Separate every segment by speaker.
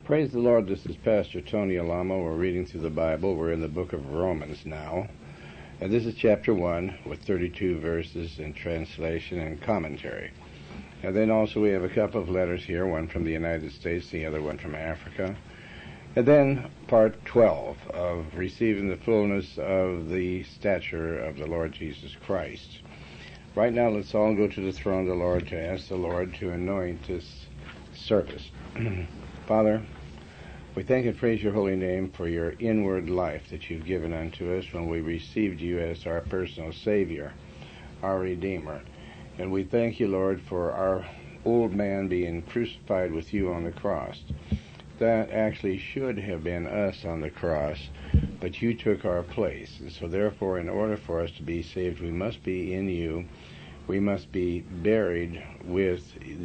Speaker 1: Praise the Lord. This is Pastor Tony Alamo. We're reading through the Bible. We're in the book of Romans now. And this is chapter 1 with 32 verses in translation and commentary. And then also we have a couple of letters here, one from the United States, the other one from Africa. And then part 12 of receiving the fullness of the stature of the Lord Jesus Christ. Right now, let's all go to the throne of the Lord to ask the Lord to anoint this service. Father, we thank and praise your holy name for your inward life that you've given unto us when we received you as our personal Savior, our Redeemer. And we thank you, Lord, for our old man being crucified with you on the cross. That actually should have been us on the cross, but you took our place. And so therefore, in order for us to be saved, we must be in you. We must be buried with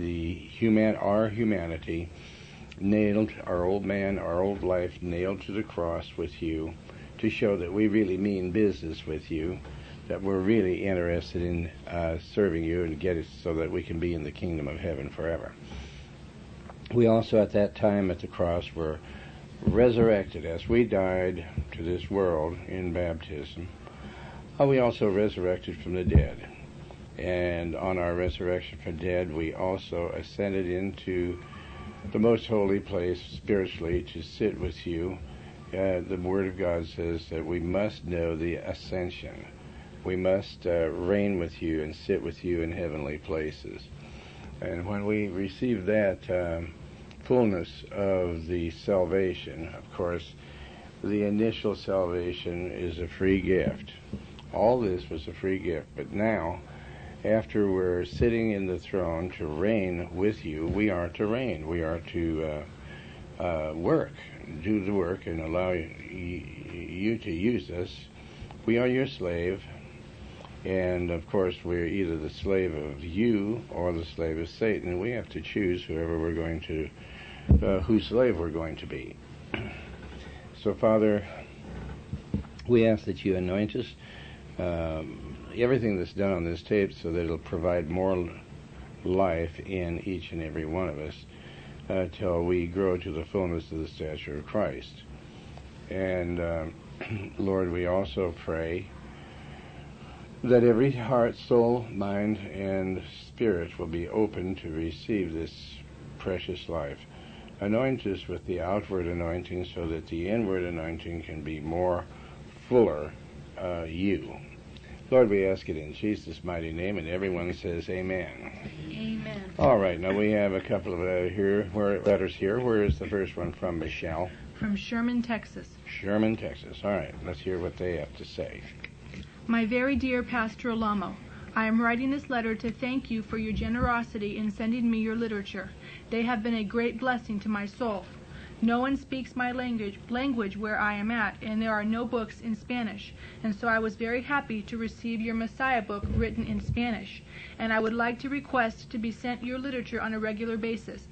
Speaker 1: our humanity, nailed, our old man, our old life, nailed to the cross with you, to show that we really mean business with you, that we're really interested in serving you and get it so that we can be in the kingdom of heaven forever. We also at that time at the cross were resurrected as we died to this world in baptism. We also resurrected from the dead. And on our resurrection from the dead, we also ascended into the most holy place spiritually to sit with you. The Word of God says that we must know the ascension. We must reign with you and sit with you in heavenly places. And when we receive that fullness of the salvation, of course, the initial salvation is a free gift. All this was a free gift. But now, after we're sitting in the throne to reign with you, we are to reign. We are to work, do the work, and allow you to use us. We are your slave, and of course we're either the slave of you or the slave of Satan, and we have to choose whose slave we're going to be. So, Father, we ask that you anoint us. Everything that's done on this tape so that it'll provide more life in each and every one of us till we grow to the fullness of the stature of Christ. And Lord, we also pray that every heart, soul, mind, and spirit will be open to receive this precious life. Anoint us with the outward anointing so that the inward anointing can be more fuller you. Lord, we ask it in Jesus' mighty name, and everyone says amen.
Speaker 2: Amen.
Speaker 1: All right, now we have a couple of letters here. Where is the first one from, Michelle?
Speaker 2: From Sherman, Texas.
Speaker 1: Sherman, Texas. All right, let's hear what they have to say.
Speaker 2: My very dear Pastor Alamo, I am writing this letter to thank you for your generosity in sending me your literature. They have been a great blessing to my soul. No one speaks my language where I am at, and there are no books in Spanish. And so I was very happy to receive your Messiah book written in Spanish. And I would like to request to be sent your literature on a regular basis.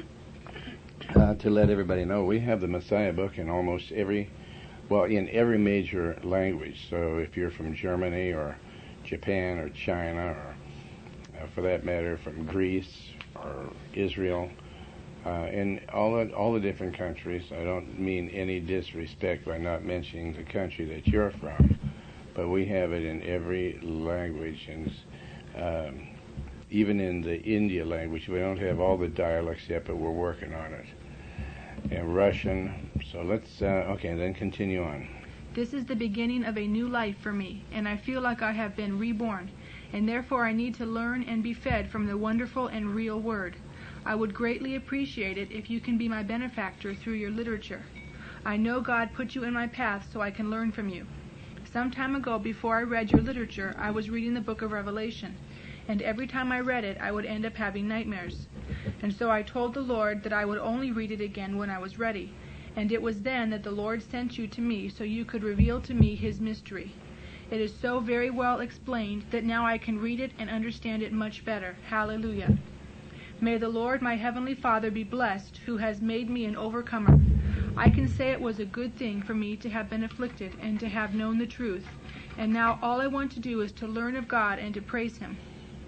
Speaker 1: To let everybody know, we have the Messiah book in almost in every major language. So if you're from Germany or Japan or China, or for that matter from Greece or Israel, in all the different countries, I don't mean any disrespect by not mentioning the country that you're from, but we have it in every language, and even in the India language. We don't have all the dialects yet, but we're working on it. And Russian. So let's, then continue on.
Speaker 2: This is the beginning of a new life for me, and I feel like I have been reborn, and therefore I need to learn and be fed from the wonderful and real Word. I would greatly appreciate it if you can be my benefactor through your literature. I know God put you in my path so I can learn from you. Some time ago, before I read your literature, I was reading the book of Revelation, and every time I read it, I would end up having nightmares. And so I told the Lord that I would only read it again when I was ready, and it was then that the Lord sent you to me so you could reveal to me His mystery. It is so very well explained that now I can read it and understand it much better. Hallelujah. May the Lord, my Heavenly Father, be blessed, who has made me an overcomer. I can say it was a good thing for me to have been afflicted and to have known the truth, and now all I want to do is to learn of God and to praise Him.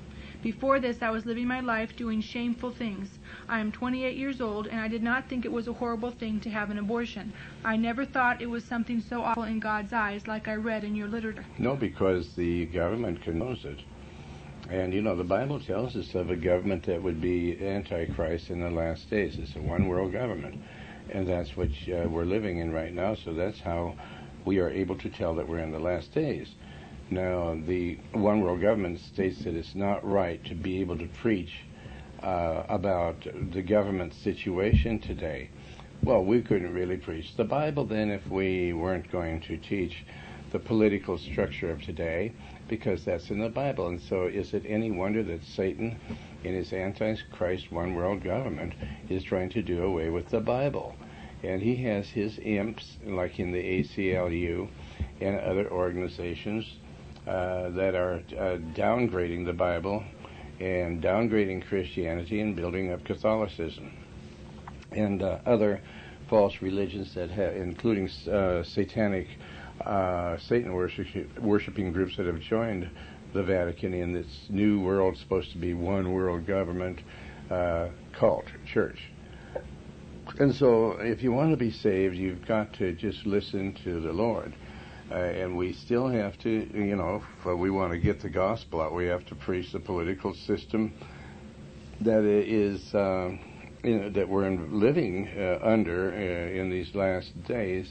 Speaker 2: Before this, I was living my life doing shameful things. I am 28 years old, and I did not think it was a horrible thing to have an abortion. I never thought it was something so awful in God's eyes, like I read in your literature.
Speaker 1: No, because the government condones it. And, the Bible tells us of a government that would be Antichrist in the last days. It's a one-world government. And that's what we're living in right now, so that's how we are able to tell that we're in the last days. Now, the one-world government states that it's not right to be able to preach about the government situation today. Well, we couldn't really preach the Bible then if we weren't going to teach the political structure of today, because that's in the Bible. And so is it any wonder that Satan, in his Antichrist one-world government, is trying to do away with the Bible? And he has his imps, like in the ACLU and other organizations, that are downgrading the Bible and downgrading Christianity and building up Catholicism and other false religions that have, including satanic Satan worshiping groups that have joined the Vatican in this new world, supposed to be one world government cult church. And so if you want to be saved, you've got to just listen to the Lord. And we still have to, if we want to get the gospel out, we have to preach the political system that is, that we're living under in these last days.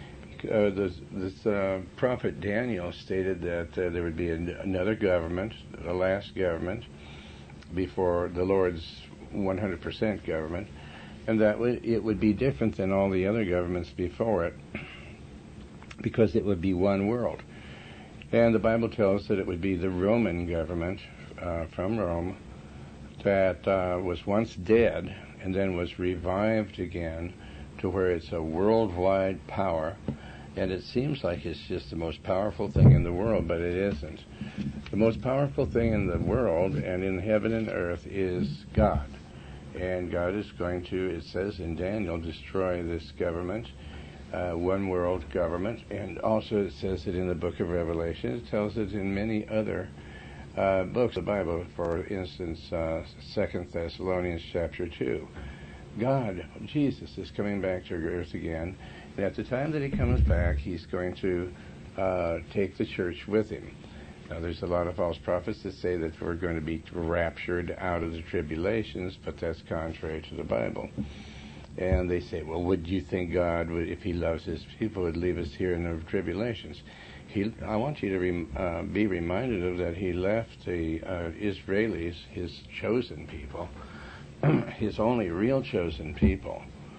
Speaker 1: This prophet Daniel stated that there would be another government, the last government, before the Lord's 100% government, and that it would be different than all the other governments before it, because it would be one world. And the Bible tells that it would be the Roman government from Rome that was once dead and then was revived again to where it's a worldwide power. And it seems like it's just the most powerful thing in the world, but it isn't. The most powerful thing in the world and in heaven and earth is God. And God is going to, it says in Daniel, destroy this government, one world government. And also it says it in the book of Revelation. It tells it in many other books of the Bible. For instance, 2 Thessalonians chapter 2. God, Jesus, is coming back to earth again. And at the time that he comes back, he's going to take the church with him. Now, there's a lot of false prophets that say that we're going to be raptured out of the tribulations, but that's contrary to the Bible. And they say, well, would you think God, if he loves his people, would leave us here in the tribulations? I want you to be reminded of that he left the Israelis, his chosen people, his only real chosen people,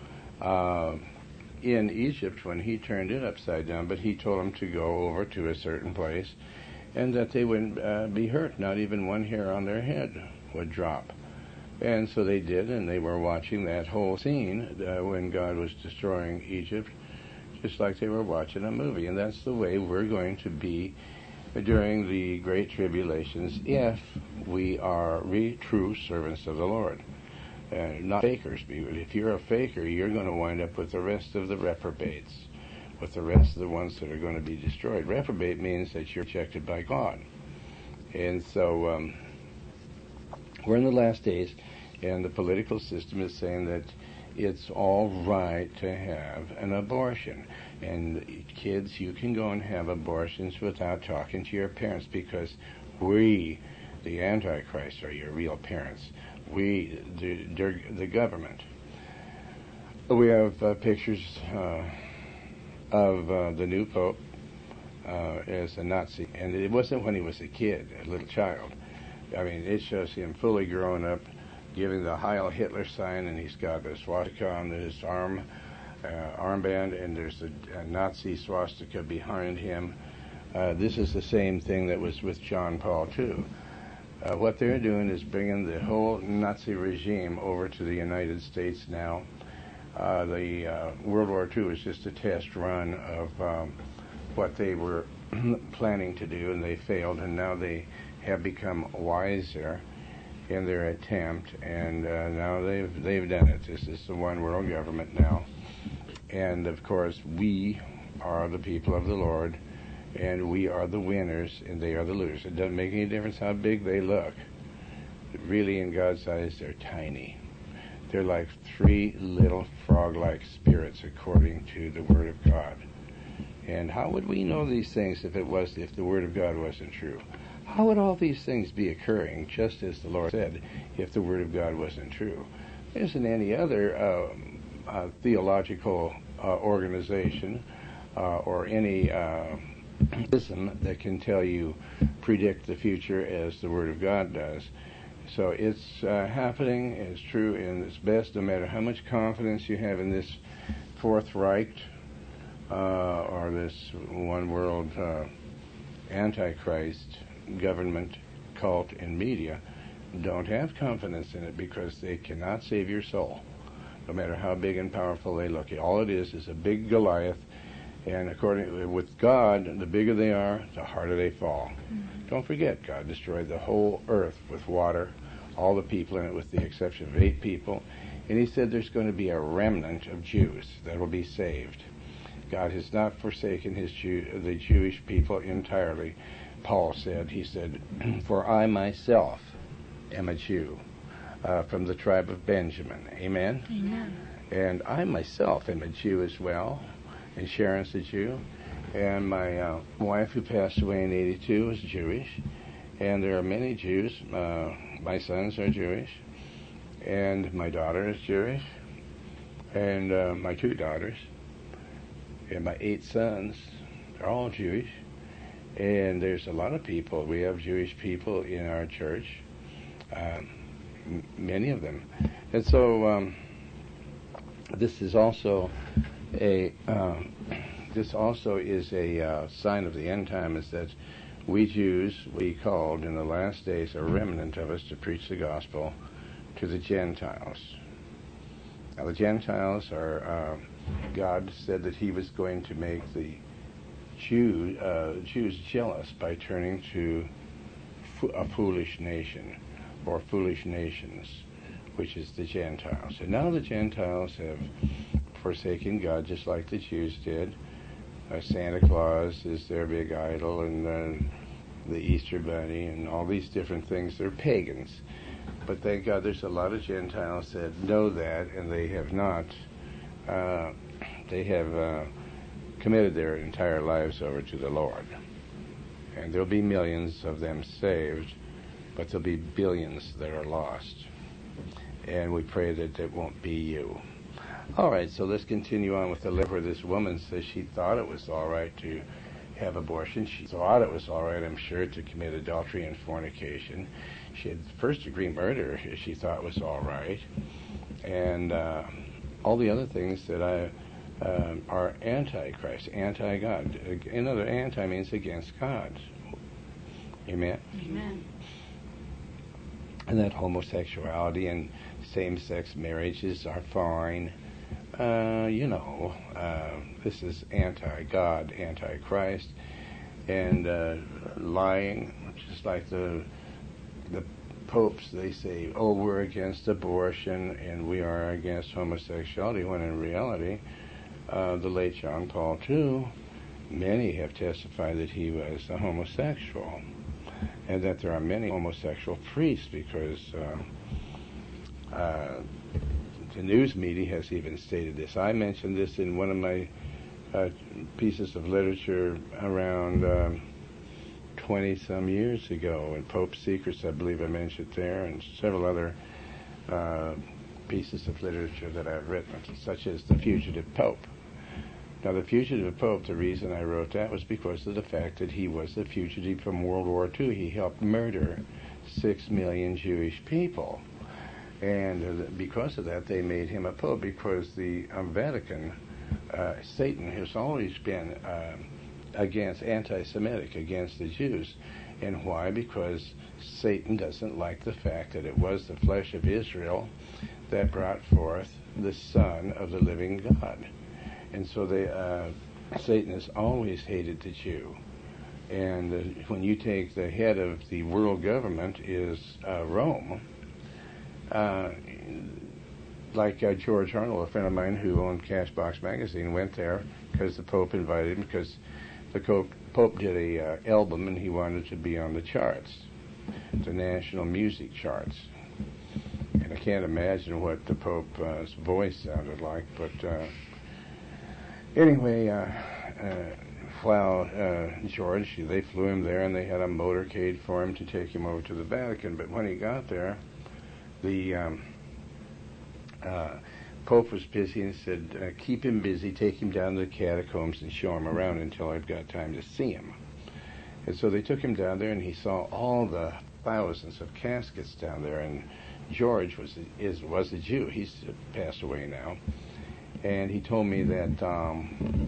Speaker 1: in Egypt when he turned it upside down, but he told them to go over to a certain place and that they wouldn't be hurt. Not even one hair on their head would drop. And so they did, and they were watching that whole scene when God was destroying Egypt, just like they were watching a movie. And that's the way we're going to be during the Great Tribulations if we are true servants of the Lord. Not fakers. If you're a faker, you're going to wind up with the rest of the reprobates, with the rest of the ones that are going to be destroyed. Reprobate means that you're rejected by God. And so we're in the last days, and the political system is saying that it's all right to have an abortion. And kids, you can go and have abortions without talking to your parents, because we, the Antichrist, are your real parents. We, the government. We have pictures of the new Pope as a Nazi. And it wasn't when he was a kid, a little child. I mean, it shows him fully grown up, giving the Heil Hitler sign, and he's got a swastika on his armband, and there's a Nazi swastika behind him. This is the same thing that was with John Paul II. What they're doing is bringing the whole Nazi regime over to the United States now. The World War II was just a test run of what they were planning to do, and they failed, and now they have become wiser in their attempt, and now they've done it. This is the one world government now. And of course, we are the people of the Lord, and we are the winners, and they are the losers. It doesn't make any difference how big they look. really in God's eyes, they're tiny. They're like 3 little frog-like spirits according to the Word of God. And how would we know these things if the Word of God wasn't true? How would all these things be occurring, just as the Lord said, if the Word of God wasn't true? There isn't any other theological organization or any ism that can predict the future as the Word of God does. So it's happening, it's true, and it's best no matter how much confidence you have in this Fourth Reich or this one world Antichrist government, cult, and media. Don't have confidence in it because they cannot save your soul, no matter how big and powerful they look. All it is a big Goliath, and with God, the bigger they are, the harder they fall. Mm-hmm. Don't forget, God destroyed the whole earth with water, all the people in it with the exception of 8 people, and he said there's going to be a remnant of Jews that will be saved. God has not forsaken the Jewish people entirely. Paul said, for I myself am a Jew from the tribe of Benjamin. Amen?
Speaker 2: Amen.
Speaker 1: And I myself am a Jew as well, and Sharon's a Jew. And my wife, who passed away in 82, is Jewish. And there are many Jews. My sons are Jewish. And my daughter is Jewish. And my 2 daughters. And my 8 sons are all Jewish. And there's a lot of people. We have Jewish people in our church, many of them. And so this is also a sign of the end time, is that we Jews, we called in the last days a remnant of us to preach the gospel to the Gentiles. Now the Gentiles are, God said that he was going to make the Jews jealous by turning to a foolish nation, or foolish nations, which is the Gentiles. And now the Gentiles have forsaken God just like the Jews did. Santa Claus is their big idol, and the Easter Bunny, and all these different things. They're pagans. But thank God there's a lot of Gentiles that know that, and they have not. They have committed their entire lives over to the Lord. And there'll be millions of them saved, but there'll be billions that are lost. And we pray that it won't be you. All right, so let's continue on with the letter where this woman says she thought it was all right to have abortion. She thought it was all right, I'm sure, to commit adultery and fornication. She had first-degree murder she thought was all right. And all the other things that are anti-Christ, anti-God. Another anti means against God. Amen?
Speaker 2: Amen.
Speaker 1: And that homosexuality and same-sex marriages are fine. This is anti-God, anti-Christ, and lying, just like the popes. They say, oh, we're against abortion and we are against homosexuality, when in reality, the late John Paul II, many have testified that he was a homosexual, and that there are many homosexual priests, because the news media has even stated this. I mentioned this in one of my pieces of literature around 20-some years ago, in Pope's Secrets, I believe I mentioned there, and several other pieces of literature that I've written, such as The Fugitive Pope. Now, The Fugitive Pope, the reason I wrote that was because of the fact that he was a fugitive from World War II. He helped murder 6 million Jewish people. And because of that, they made him a pope, because the Vatican, Satan has always been anti-Semitic, against the Jews. And why? Because Satan doesn't like the fact that it was the flesh of Israel that brought forth the Son of the living God. And so Satan has always hated the Jew. And when you take the head of the world government is Rome, like George Arnold, a friend of mine who owned Cashbox Magazine, went there because the Pope invited him, because the Pope did a album and he wanted to be on the charts. the national music charts. And I can't imagine what the Pope's voice sounded like, but anyway, George, they flew him there, and they had a motorcade for him to take him over to the Vatican. But when he got there, the Pope was busy and said, keep him busy, take him down to the catacombs and show him around until I've got time to see him. And so they took him down there, and he saw all the thousands of caskets down there. And George was a Jew. He's passed away now. And he told me that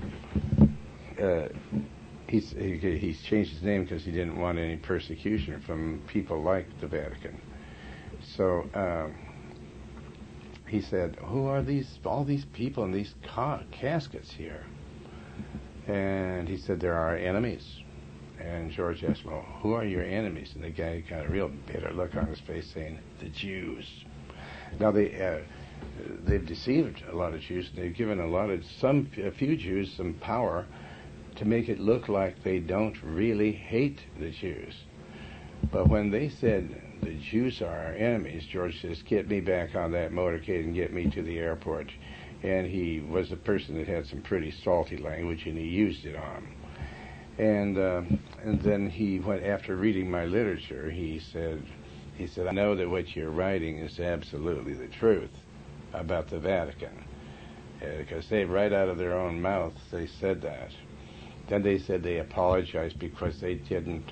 Speaker 1: he's changed his name because he didn't want any persecution from people like the Vatican. So he said, who are all these people in these caskets here? And he said, they're our enemies. And George asked, well, who are your enemies? And the guy got a real bitter look on his face, saying, the Jews. Now they've deceived a lot of Jews. They've given a few Jews some power to make it look like they don't really hate the Jews. But when they said the Jews are our enemies, George says, get me back on that motorcade and get me to the airport. And he was a person that had some pretty salty language, and he used it on them. And then he went, after reading my literature, he said, I know that what you're writing is absolutely the truth about the Vatican. Because they, right out of their own mouth, they said that. Then they said they apologized because they didn't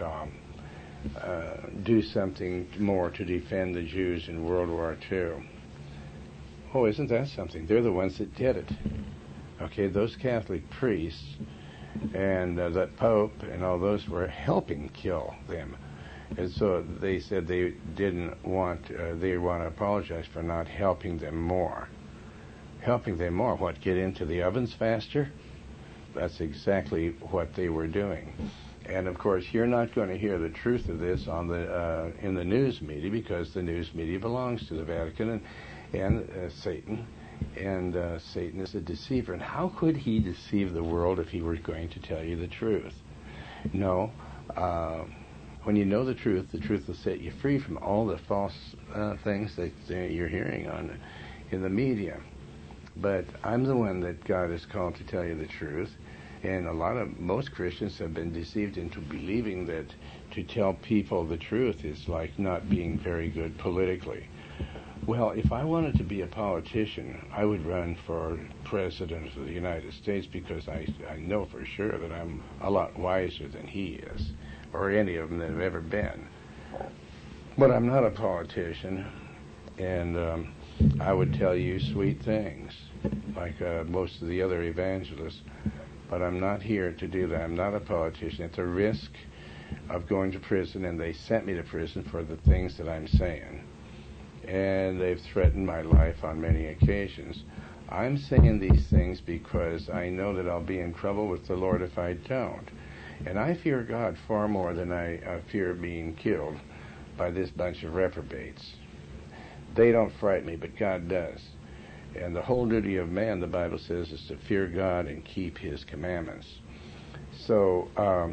Speaker 1: do something more to defend the Jews in World War II. Oh, isn't that something? They're the ones that did it. Okay, those Catholic priests and that Pope and all those were helping kill them. And so they said they want to apologize for not helping them more. Helping them more? What, get into the ovens faster? That's exactly what they were doing. And of course, you're not going to hear the truth of this on in the news media, because the news media belongs to the Vatican and Satan. And Satan is a deceiver. And how could he deceive the world if he were going to tell you the truth? No. When you know the truth will set you free from all the false things that you're hearing in the media. But I'm the one that God has called to tell you the truth. And most Christians have been deceived into believing that to tell people the truth is like not being very good politically. Well, if I wanted to be a politician, I would run for president of the United States, because I know for sure that I'm a lot wiser than he is, or any of them that have ever been. But I'm not a politician, and I would tell you sweet things, like most of the other evangelists, but I'm not here to do that. I'm not a politician. It's a risk of going to prison, and they sent me to prison for the things that I'm saying. And they've threatened my life on many occasions. I'm saying these things because I know that I'll be in trouble with the Lord if I don't. And I fear God far more than I fear being killed by this bunch of reprobates. They don't frighten me, but God does. And the whole duty of man, the Bible says, is to fear God and keep his commandments. So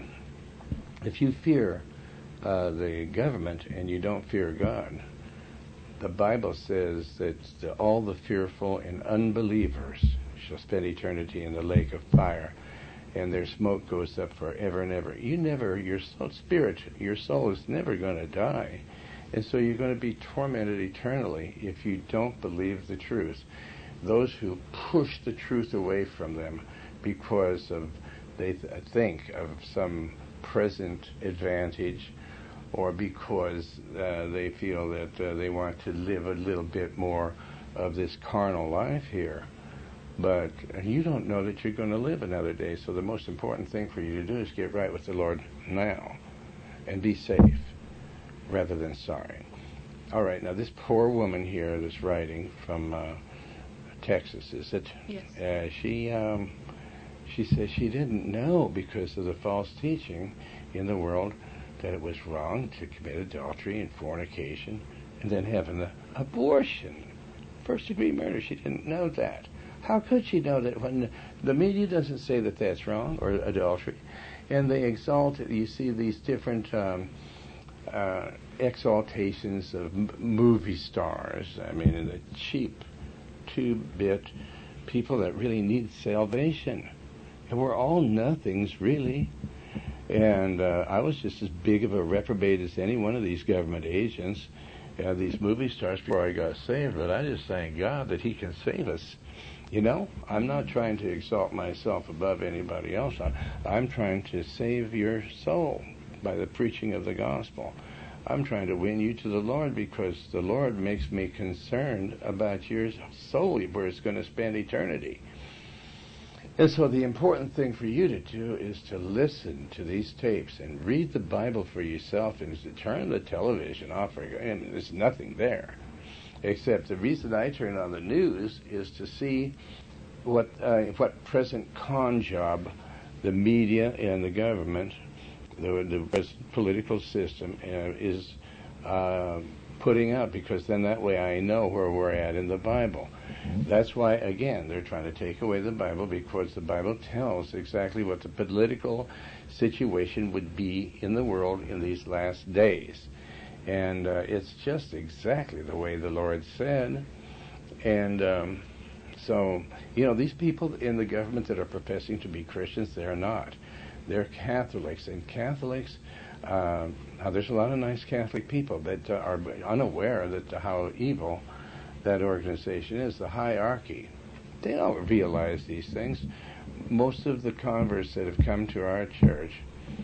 Speaker 1: if you fear the government and you don't fear God, the Bible says that all the fearful and unbelievers shall spend eternity in the lake of fire, and their smoke goes up forever and ever. Your soul is never going to die, and so you're going to be tormented eternally if you don't believe the truth. Those who push the truth away from them because they think of some present advantage, or because they feel that they want to live a little bit more of this carnal life here. But you don't know that you're going to live another day, so the most important thing for you to do is get right with the Lord now and be safe rather than sorry. All right, now this poor woman here that's writing from Texas, is it?
Speaker 2: Yes.
Speaker 1: She says she didn't know, because of the false teaching in the world, that it was wrong to commit adultery and fornication and then have an abortion. First-degree murder. She didn't know that. How could she know that when the media doesn't say that that's wrong, or adultery, and they exalt it? You see these different exaltations of movie stars. I mean, and the cheap, two-bit people that really need salvation. And we're all nothings, really. And I was just as big of a reprobate as any one of these government agents, these movie stars before I got saved. But I just thank God that He can save us. You know, I'm not trying to exalt myself above anybody else. I'm trying to save your soul by the preaching of the gospel. I'm trying to win you to the Lord because the Lord makes me concerned about your soul, where it's going to spend eternity. And so the important thing for you to do is to listen to these tapes and read the Bible for yourself, and to turn the television off. And there's nothing there. Except the reason I turn on the news is to see what present con job the media and the government, the political system is putting out, because then that way I know where we're at in the Bible. That's why, again, they're trying to take away the Bible, because the Bible tells exactly what the political situation would be in the world in these last days. And it's just exactly the way the Lord said. And so, you know, these people in the government that are professing to be Christians, they're not. They're Catholics. And Catholics, there's a lot of nice Catholic people that are unaware that how evil that organization is, the hierarchy. They don't realize these things. Most of the converts that have come to our church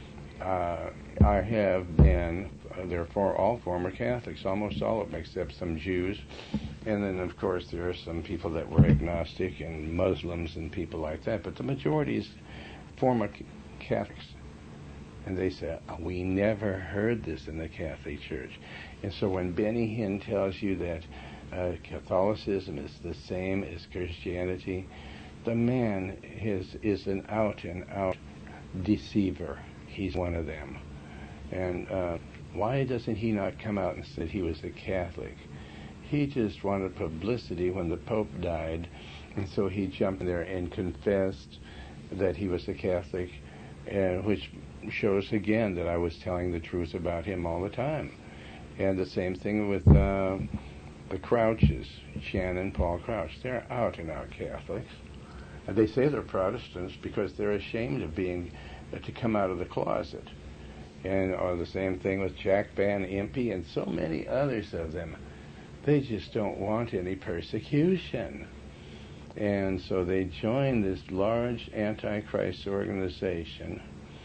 Speaker 1: have been, they're all former Catholics, almost all of them, except some Jews. And then, of course, there are some people that were agnostic and Muslims and people like that. But the majority is former Catholics. And they said, we never heard this in the Catholic Church. And so when Benny Hinn tells you that Catholicism is the same as Christianity, the man is an out-and-out deceiver. He's one of them. And why doesn't he not come out and say he was a Catholic? He just wanted publicity when the Pope died, and so he jumped in there and confessed that he was a Catholic, which shows again that I was telling the truth about him all the time. And the same thing with the Crouches, Shannon, Paul Crouch. They're out-and-out Catholics. And they say they're Protestants because they're ashamed of being to come out of the closet. And the same thing with Jack Van Impe and so many others of them. They just don't want any persecution. And so they join this large Antichrist organization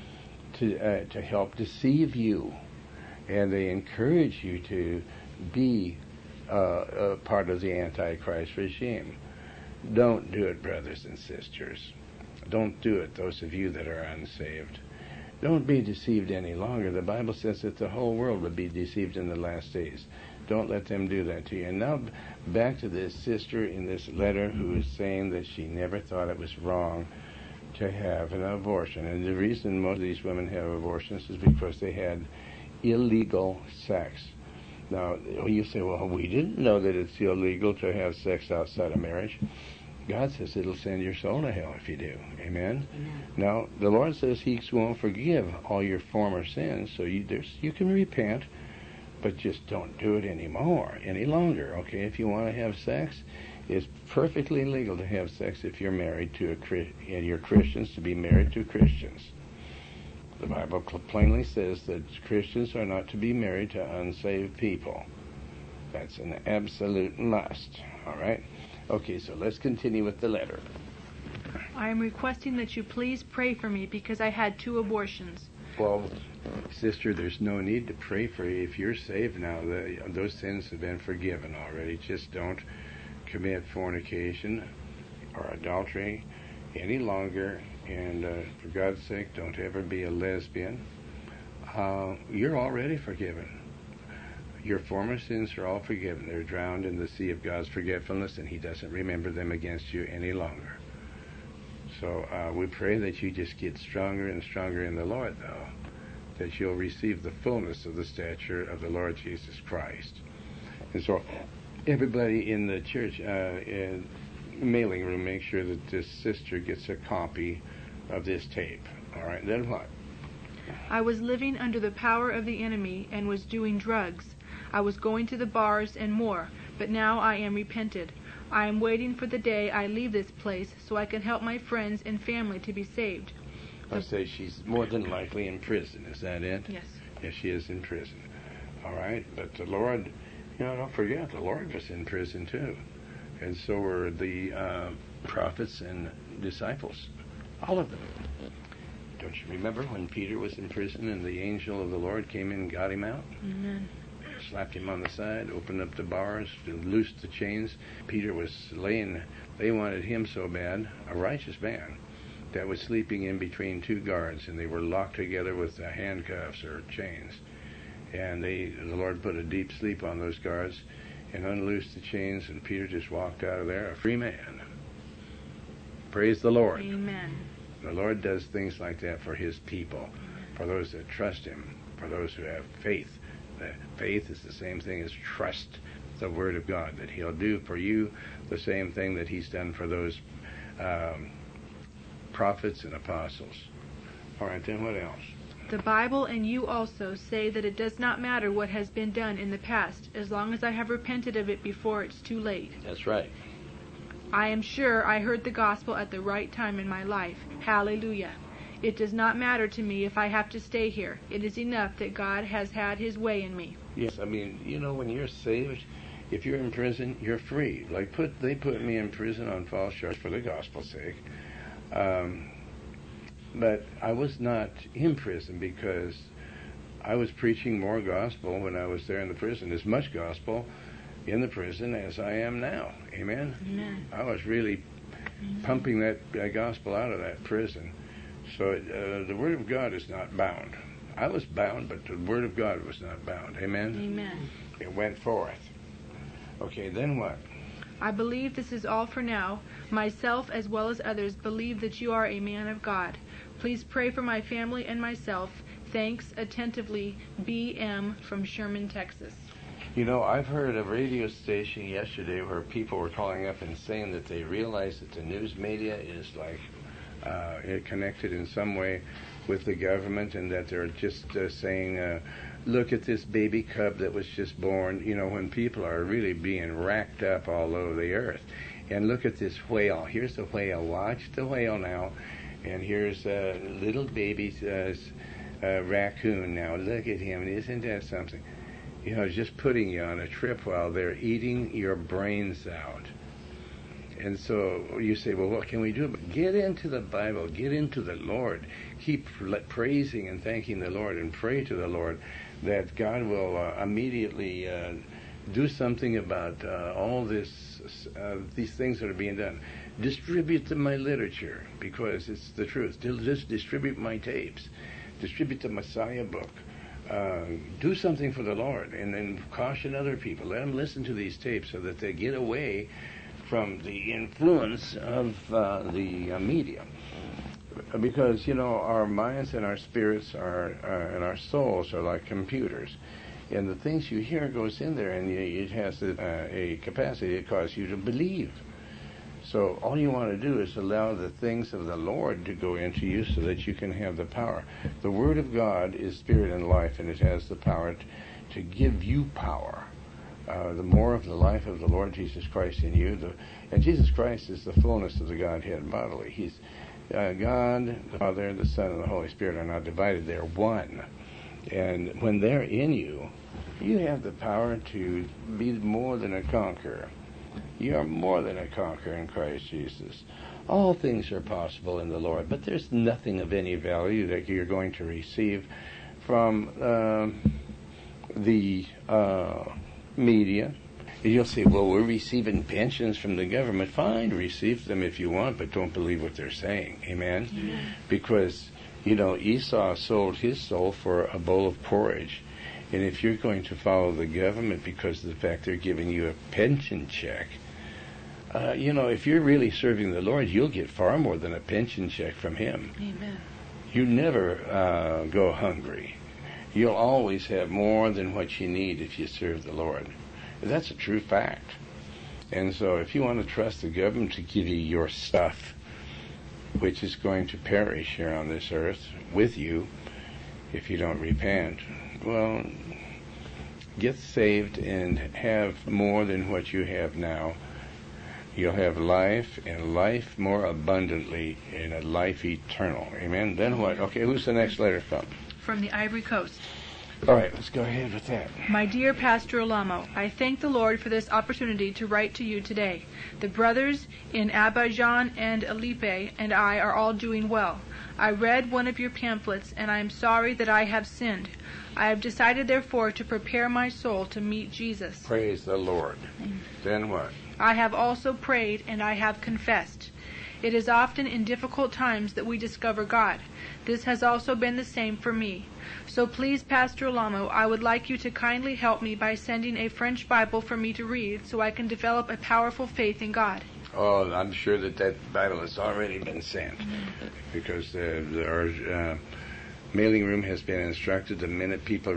Speaker 1: to help deceive you. And they encourage you to be a part of the Antichrist regime. Don't do it, brothers and sisters. Don't do it, those of you that are unsaved. Don't be deceived any longer. The Bible says that the whole world would be deceived in the last days. Don't let them do that to you. And now back to this sister in this letter who is saying that she never thought it was wrong to have an abortion. And the reason most of these women have abortions is because they had illegal sex. Now, you say, well, we didn't know that it's illegal to have sex outside of marriage. God says it'll send your soul to hell if you do. Amen? Amen. Now, the Lord says He's going to forgive all your former sins, so you can repent, but just don't do it any longer, okay? If you want to have sex, it's perfectly legal to have sex if you're married to and you're Christians, to be married to Christians. The Bible plainly says that Christians are not to be married to unsaved people. That's an absolute must, all right? Okay, so let's continue with the letter.
Speaker 2: I am requesting that you please pray for me because I had 2 abortions.
Speaker 1: Well, sister, there's no need to pray for you. If you're saved now, those sins have been forgiven already. Just don't commit fornication or adultery any longer. And for God's sake, don't ever be a lesbian. You're already forgiven. Your former sins are all forgiven. They're drowned in the sea of God's forgetfulness, and He doesn't remember them against you any longer. So we pray that you just get stronger and stronger in the Lord, though, that you'll receive the fullness of the stature of the Lord Jesus Christ. And so everybody in the church mailing room, make sure that this sister gets a copy of this tape. All right, then what?
Speaker 2: I was living under the power of the enemy and was doing drugs. I was going to the bars and more, but now I am repented. I am waiting for the day I leave this place so I can help my friends and family to be saved.
Speaker 1: I say she's more than likely in prison. Is that it?
Speaker 2: Yes.
Speaker 1: Yes, she is in prison. All right, but the Lord, don't forget, the Lord was in prison too. And so were the prophets and disciples. All of them. Don't you remember when Peter was in prison and the angel of the Lord came in and got him out?
Speaker 2: Amen.
Speaker 1: Slapped him on the side, opened up the bars, loosed the chains. Peter was they wanted him so bad, a righteous man, that was sleeping in between two guards, and they were locked together with handcuffs or chains. And the Lord put a deep sleep on those guards and unloosed the chains, and Peter just walked out of there a free man. Praise the Lord.
Speaker 2: Amen.
Speaker 1: The Lord does things like that for his people, for those that trust him, for those who have faith. Faith is the same thing as trust the Word of God, that he'll do for you the same thing that he's done for those prophets and apostles. All right, then what else?
Speaker 2: The Bible and you also say that it does not matter what has been done in the past, as long as I have repented of it before it's too late.
Speaker 1: That's right.
Speaker 2: I am sure I heard the gospel at the right time in my life. Hallelujah. It does not matter to me if I have to stay here. It is enough that God has had his way in me.
Speaker 1: Yes, I mean, when you're saved, if you're in prison, you're free. Like they put me in prison on false charges for the gospel's sake. But I was not in prison because I was preaching more gospel when I was there in the prison, as much gospel in the prison as I am now. Amen?
Speaker 2: Amen.
Speaker 1: I was really pumping that gospel out of that prison. So the Word of God is not bound. I was bound, but the Word of God was not bound. Amen?
Speaker 2: Amen.
Speaker 1: It went forth. Okay, then what?
Speaker 2: I believe this is all for now. Myself, as well as others, believe that you are a man of God. Please pray for my family and myself. Thanks attentively, B.M. from Sherman, Texas.
Speaker 1: I've heard a radio station yesterday where people were calling up and saying that they realize that the news media is like connected in some way with the government, and that they're just saying, look at this baby cub that was just born, when people are really being racked up all over the earth. And look at this whale. Here's the whale. Watch the whale now. And here's a little baby raccoon now. Look at him. Isn't that something? Just putting you on a trip while they're eating your brains out. And so you say, well, what can we do? But get into the Bible. Get into the Lord. Keep praising and thanking the Lord, and pray to the Lord that God will immediately do something about all these things that are being done. Distribute my literature, because it's the truth. Just distribute my tapes. Distribute the Messiah book. Do something for the Lord, and then caution other people. Let them listen to these tapes so that they get away from the influence of the media. Because, our minds and our spirits and our souls are like computers. And the things you hear goes in there, and it has a capacity to cause you to believe. So all you want to do is allow the things of the Lord to go into you so that you can have the power. The Word of God is spirit and life, and it has the power to give you power. The more of the life of the Lord Jesus Christ in you, and Jesus Christ is the fullness of the Godhead bodily. He's God, the Father, the Son, and the Holy Spirit are not divided. They're one. And when they're in you, you have the power to be more than a conqueror. You are more than a conqueror in Christ Jesus. All things are possible in the Lord, but there's nothing of any value that you're going to receive from the media. You'll say, well, we're receiving pensions from the government. Fine, receive them if you want, but don't believe what they're saying. Amen?
Speaker 2: Amen.
Speaker 1: Because, Esau sold his soul for a bowl of porridge. And if you're going to follow the government because of the fact they're giving you a pension check, if you're really serving the Lord, you'll get far more than a pension check from him.
Speaker 2: Amen.
Speaker 1: You never go hungry. You'll always have more than what you need if you serve the Lord. That's a true fact. And so if you want to trust the government to give you your stuff, which is going to perish here on this earth with you, if you don't repent. Well, get saved and have more than what you have now. You'll have life, and life more abundantly, and a life eternal. Amen? Then what? Okay, who's the next letter from?
Speaker 2: From the Ivory Coast.
Speaker 1: All right, let's go ahead with that.
Speaker 2: My dear Pastor Alamo, I thank the Lord for this opportunity to write to you today. The brothers in Abidjan and Alipe and I are all doing well. I read one of your pamphlets, and I am sorry that I have sinned. I have decided, therefore, to prepare my soul to meet Jesus.
Speaker 1: Praise the Lord. Then what?
Speaker 2: I have also prayed, and I have confessed. It is often in difficult times that we discover God. This has also been the same for me. So please, Pastor Alamo, I would like you to kindly help me by sending a French Bible for me to read so I can develop a powerful faith in God.
Speaker 1: Oh, I'm sure that Bible has already been sent, because our mailing room has been instructed the minute people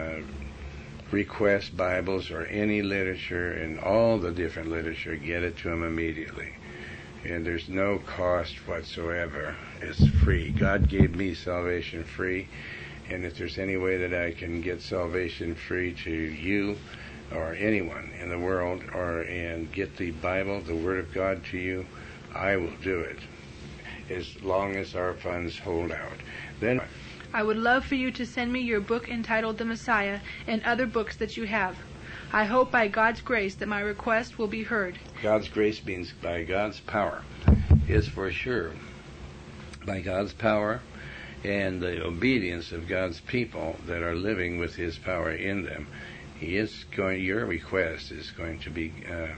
Speaker 1: request Bibles or any literature, and all the different literature, get it to them immediately. And there's no cost whatsoever. It's free. God gave me salvation free, and if there's any way that I can get salvation free to you or anyone in the world, and get the Bible, the Word of God, to you, I will do it, as long as our funds hold out. Then
Speaker 2: I would love for you to send me your book entitled The Messiah and other books that you have. I hope by God's grace that my request will be heard.
Speaker 1: God's grace means by God's power, is for sure. By God's power and the obedience of God's people that are living with His power in them, your request is going to be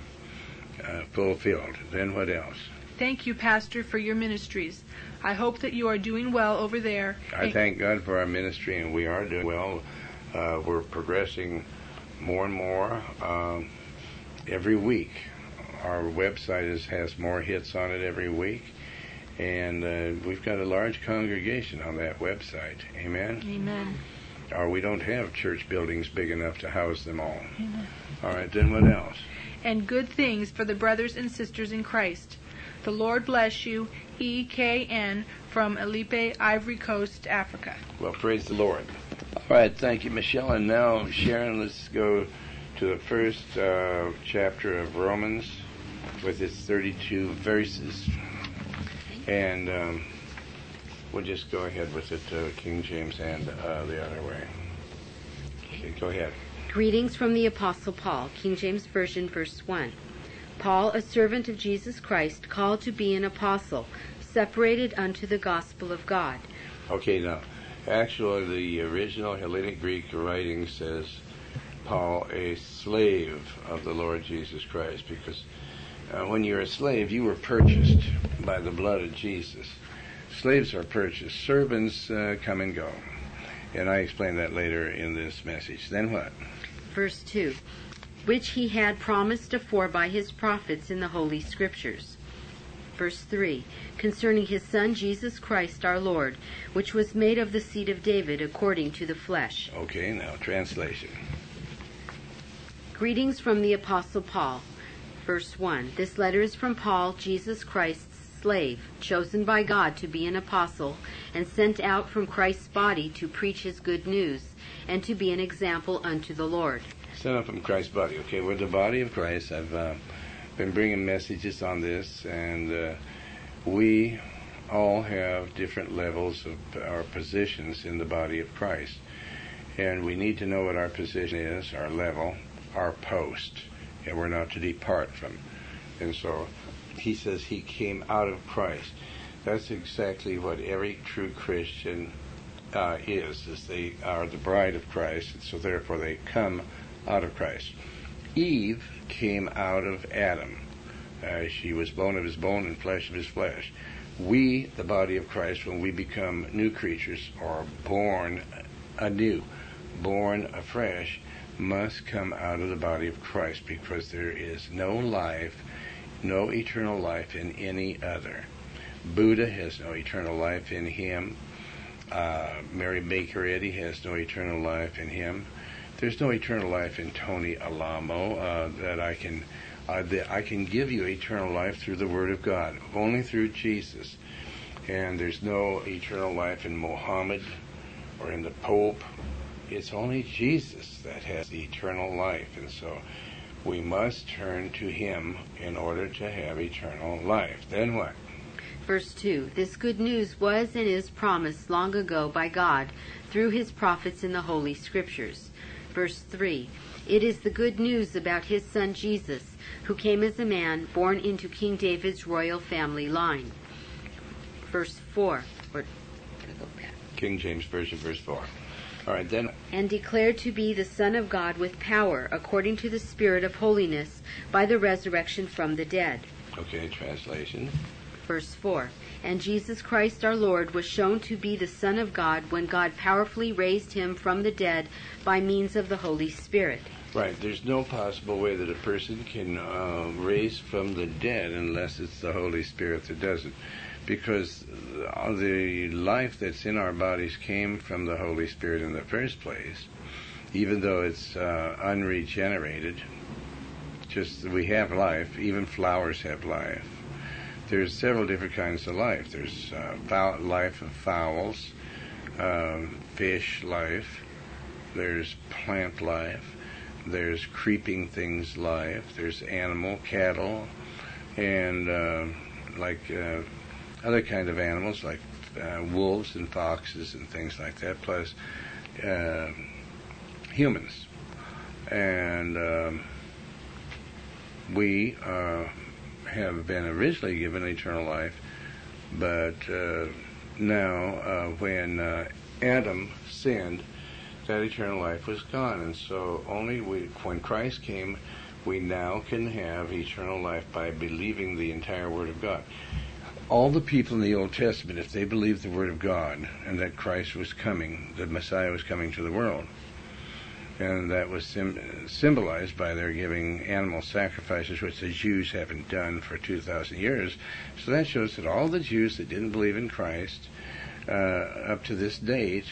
Speaker 1: fulfilled. Then what else?
Speaker 2: Thank you, Pastor, for your ministries. I hope that you are doing well over there.
Speaker 1: I thank God for our ministry, and we are doing well. We're progressing more and more every week. Our website has more hits on it every week, and we've got a large congregation on that website. Amen?
Speaker 2: Amen.
Speaker 1: Or we don't have church buildings big enough to house them all. Amen. All right, then what else?
Speaker 2: And good things for the brothers and sisters in Christ. The Lord bless you. E.K.N. from Alipe, Ivory Coast, Africa.
Speaker 1: Well, praise the Lord. All right, thank you, Michelle. And now, Sharon, let's go to the first chapter of Romans with its 32 verses. And we'll just go ahead with it, King James and the other way. Okay, go ahead.
Speaker 3: Greetings from the Apostle Paul, King James Version, verse 1. Paul, a servant of Jesus Christ, called to be an apostle, separated unto the gospel of God.
Speaker 1: Okay, now, actually, the original Hellenic Greek writing says, Paul, a slave of the Lord Jesus Christ, because when you're a slave, you were purchased by the blood of Jesus. Slaves are purchased. Servants come and go. And I explain that later in this message. Then what?
Speaker 3: Verse 2. Which he had promised afore by his prophets in the Holy Scriptures. Verse 3. Concerning his Son Jesus Christ our Lord, which was made of the seed of David according to the flesh.
Speaker 1: Okay, now translation.
Speaker 3: Greetings from the Apostle Paul. Verse 1. This letter is from Paul, Jesus Christ's slave, chosen by God to be an apostle, and sent out from Christ's body to preach his good news, and to be an example unto the Lord.
Speaker 1: Sent out from Christ's body. Okay, we're the body of Christ. I've been bringing messages on this, and we all have different levels of our positions in the body of Christ. And we need to know what our position is, our level, our post, and we're not to depart from. And so he says he came out of Christ. That's exactly what every true Christian is they are the bride of Christ, and so therefore they come out of Christ. Eve came out of Adam. She was bone of his bone and flesh of his flesh. We, the body of Christ, when we become new creatures or born anew, born afresh, must come out of the body of Christ, because there is no life, no eternal life in any other. Buddha has no eternal life in him. Mary Baker Eddy has no eternal life in him. There's no eternal life in Tony Alamo that I can give you eternal life through the Word of God, only through Jesus. And there's no eternal life in Muhammad or in the Pope. It's only Jesus that has the eternal life, and so we must turn to him in order to have eternal life. Then what?
Speaker 3: Verse 2, this good news was and is promised long ago by God through his prophets in the Holy Scriptures. Verse 3, it is the good news about his son Jesus, who came as a man, born into King David's royal family line. Verse 4,
Speaker 1: King James Version, verse 4. All right, then.
Speaker 3: And declared to be the Son of God with power, according to the Spirit of holiness, by the resurrection from the dead.
Speaker 1: Okay, translation.
Speaker 3: Verse 4, and Jesus Christ our Lord was shown to be the Son of God when God powerfully raised him from the dead by means of the Holy Spirit.
Speaker 1: Right, there's no possible way that a person can raise from the dead unless it's the Holy Spirit that does it. Because the life that's in our bodies came from the Holy Spirit in the first place, even though it's unregenerated. Just we have life, even flowers have life. There's several different kinds of life. There's life of fowls, fish life, there's plant life, there's creeping things life, there's animal, cattle, and other kind of animals like wolves and foxes and things like that, plus humans. And we have been originally given eternal life, but now when Adam sinned, that eternal life was gone, and so only when Christ came, we now can have eternal life by believing the entire Word of God. All the people in the Old Testament, if they believed the Word of God and that Christ was coming, the Messiah was coming to the world, and that was symbolized by their giving animal sacrifices, which the Jews haven't done for 2,000 years. So that shows that all the Jews that didn't believe in Christ up to this date,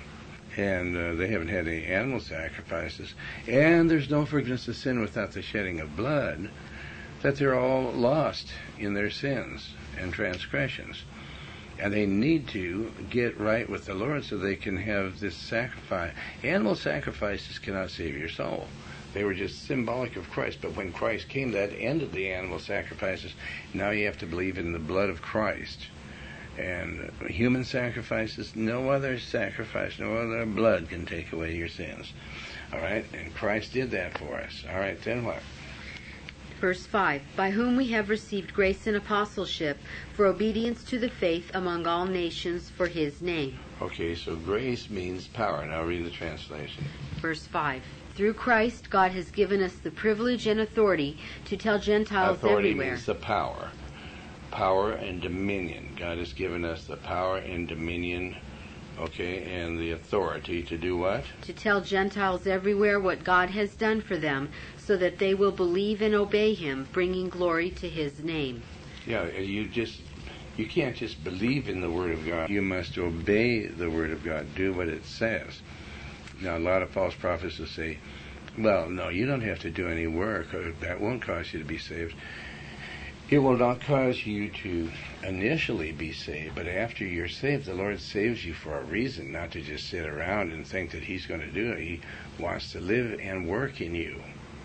Speaker 1: and they haven't had any animal sacrifices, and there's no forgiveness of sin without the shedding of blood, that they're all lost in their sins and transgressions. And they need to get right with the Lord so they can have this sacrifice. Animal sacrifices cannot save your soul. They were just symbolic of Christ. But when Christ came, that ended the animal sacrifices. Now you have to believe in the blood of Christ. And human sacrifices, no other sacrifice, no other blood can take away your sins. All right? And Christ did that for us. All right, then what?
Speaker 3: Verse 5, by whom we have received grace and apostleship for obedience to the faith among all nations for his name.
Speaker 1: Okay, so grace means power. Now read the translation.
Speaker 3: Verse 5, through Christ, God has given us the privilege and authority to tell Gentiles
Speaker 1: authority
Speaker 3: everywhere.
Speaker 1: Means the power. Power and dominion. God has given us the power and dominion, okay, and the authority to do what?
Speaker 3: To tell Gentiles everywhere what God has done for them, so that they will believe and obey him, bringing glory to his name.
Speaker 1: Yeah, you can't just believe in the Word of God. You must obey the Word of God. Do what it says. Now, a lot of false prophets will say, well, no, you don't have to do any work. That won't cause you to be saved. It will not cause you to initially be saved, but after you're saved, the Lord saves you for a reason, not to just sit around and think that he's going to do it. He wants to live and work in you.